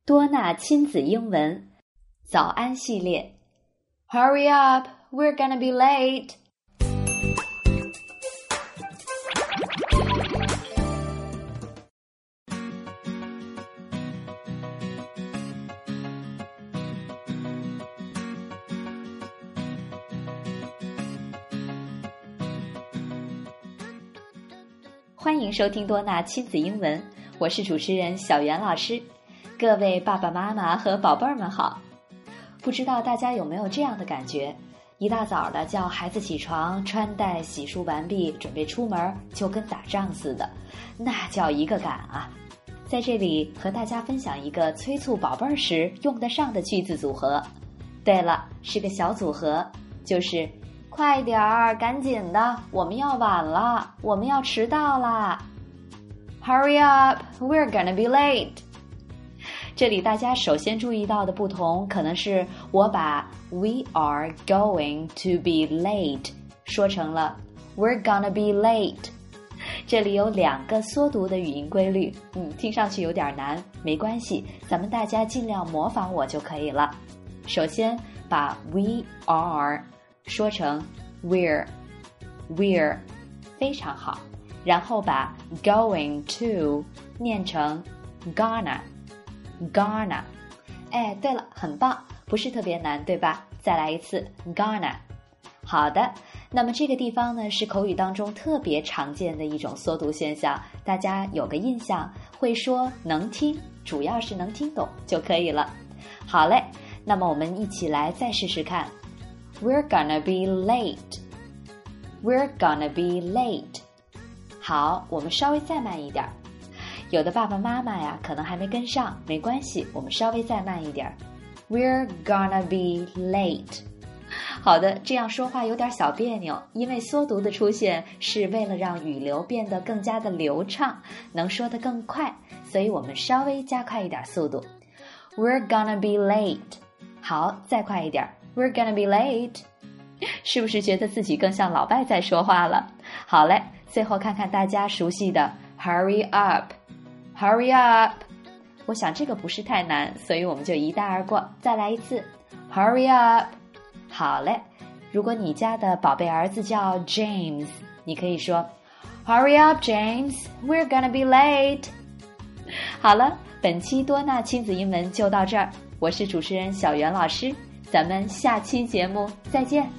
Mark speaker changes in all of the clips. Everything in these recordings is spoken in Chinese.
Speaker 1: 多纳亲子英文早安系列 Hurry up, we're gonna be late. 欢迎收听多纳亲子英文，我是主持人小袁老师。各位爸爸妈妈和宝贝儿们好，不知道大家有没有这样的感觉，一大早的叫孩子起床，穿戴洗漱完毕，准备出门，就跟打仗似的，那叫一个赶啊。在这里和大家分享一个催促宝贝儿时用得上的句子组合。对了，是个小组合，就是快点儿，赶紧的，我们要晚了，我们要迟到啦。Hurry up, we're gonna be late. 这里大家首先注意到的不同，可能是我把 we are going to be late 说成了 we're gonna be late。这里有两个缩读的语音规律，听上去有点难，没关系，咱们大家尽量模仿我就可以了。首先把 we are 说成 we're， 非常好。然后把 going to 念成 gonna。哎，对了，很棒，不是特别难，对吧？再来一次 gonna。 好的，那么这个地方呢，是口语当中特别常见的一种缩读现象，大家有个印象，会说能听，主要是能听懂就可以了。好嘞，那么我们一起来再试试看。 We're gonna be late. We're gonna be late. 好，我们稍微再慢一点。有的爸爸妈妈呀，可能还没跟上，没关系，我们稍微再慢一点。We're gonna be late. 好的，这样说话有点小别扭，因为缩读的出现是为了让语流变得更加的流畅，能说得更快，所以我们稍微加快一点速度。We're gonna be late. 好，再快一点。We're gonna be late. 是不是觉得自己更像老外在说话了？好嘞，最后看看大家熟悉的 Hurry up。Hurry up. 我想这个不是太难，所以我们就一带而过。再来一次 Hurry up. 好嘞，如果你家的宝贝儿子叫 James， 你可以说 Hurry up, James, we're gonna be late. 好了，本期多纳亲子英文就到这儿，我是主持人小袁老师，咱们下期节目再见。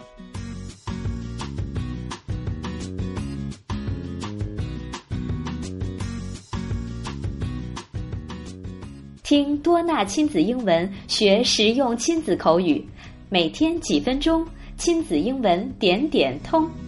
Speaker 1: 听多纳亲子英文，学实用亲子口语，每天几分钟，亲子英文点点通。